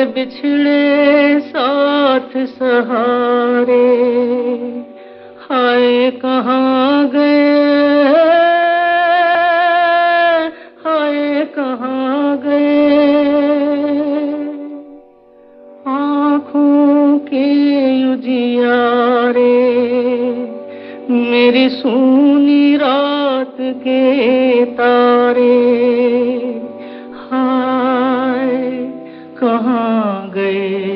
बिछड़े साथ सहारे, हाय कहाँ गए, हाय कहाँ गए। आँखों के उजियारे, मेरी सूनी रात के तारे, हाय कहाँ गए।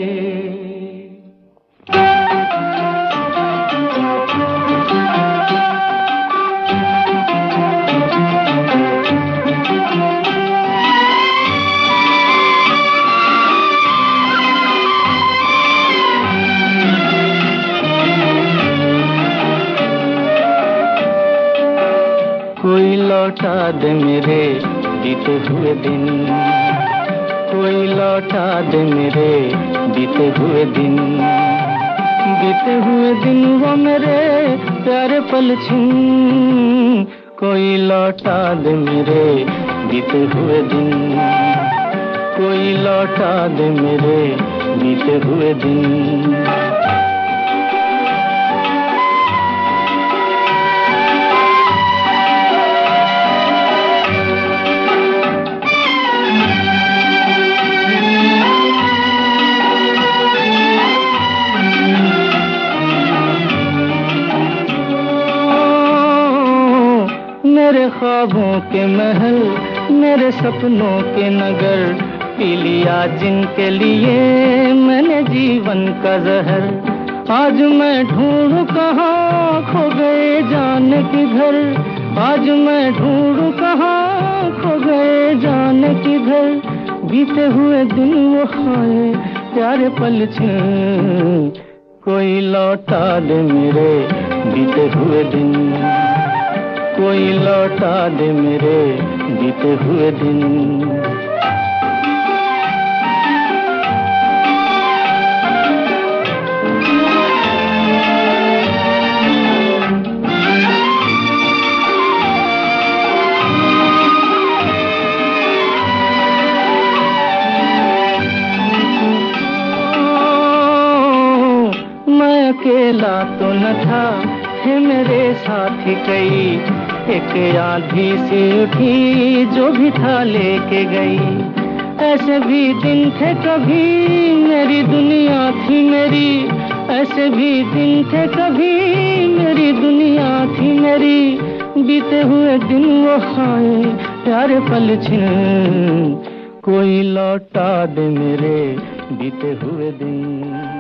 कोई लौटा दे मेरे बीते हुए दिन, कोई लौटा दे मेरे बीते हुए दिन, बीते हुए दिन वो मेरे प्यारे पल छिन। कोई लौटा दे मेरे बीते हुए दिन, कोई लौटा दे मेरे बीते हुए दिन। मेरे ख्वाबों के महल, मेरे सपनों के नगर, पी लिया जिनके लिए मैंने जीवन का जहर। आज मैं ढूंढूं कहाँ खो गए जाने किधर, आज मैं ढूंढूं कहाँ खो गए जाने किधर। बीते हुए दिन वो खाए प्यारे पल छिन। कोई लौटा दे मेरे बीते हुए दिन, कोई लौटा दे मेरे बीते हुए दिन। मैं अकेला तो न था, थे मेरे साथी कई। एक आंधी सी उठी जो भी था लेके गई। ऐसे भी दिन थे कभी मेरी दुनिया थी मेरी, ऐसे भी दिन थे कभी मेरी दुनिया थी मेरी। बीते हुए दिन वो खाए प्यारे पल छिन। कोई लौटा दे मेरे बीते हुए दिन।